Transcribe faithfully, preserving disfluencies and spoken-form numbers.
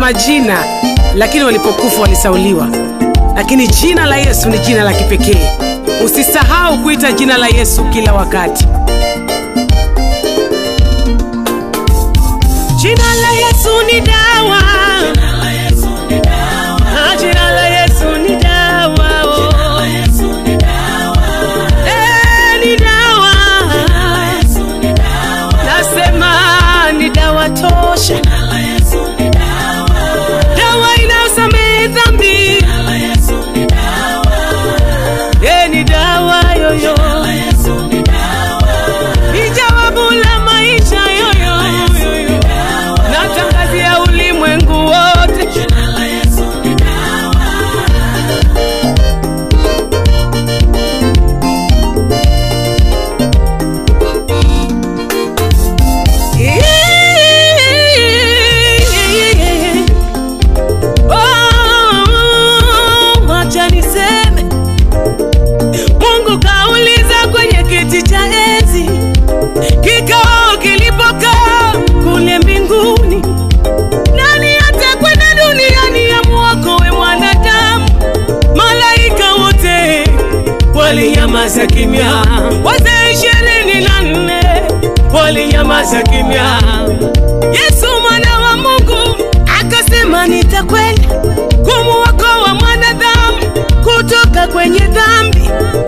majina, lakini walipokufa walisauliwa. Lakini jina la Yesu ni jina la kipekee. Usisahau kuita jina la Yesu kila wakati. Jina la Yesu ni dawa. Jina la Yesu ni dawa. Jina la Yesu ni dawa. Jina la Yesu ni dawa. Eh, ni dawa. Jina la Yesu ni dawa. Nasema ni dawa tosha. Jina la Yesu ni dawa. Dawa inayosamehe dhambi. Jina la Yesu ni dawa. Eh, ni dawa yoyo. Jina la Yesu ni dawa. Ni jawabu la maisha yoyo. Natangazia ulimwengu wote. Jina la Yesu ni dawa. Oh, acha niseme, Mungu kauliza kwenye kiti cha enzi, kikao kilipokaa kule mbinguni, nani atakwenda duniani ya muokoe mwanadamu? Malaika wote walinyamaza kimya, wazee ishirini na nne walinyamaza kimya. Yesu mwana wa Mungu akasema, nitakwenda kumuokoa mwanadamu kutoka kwenye dhambi.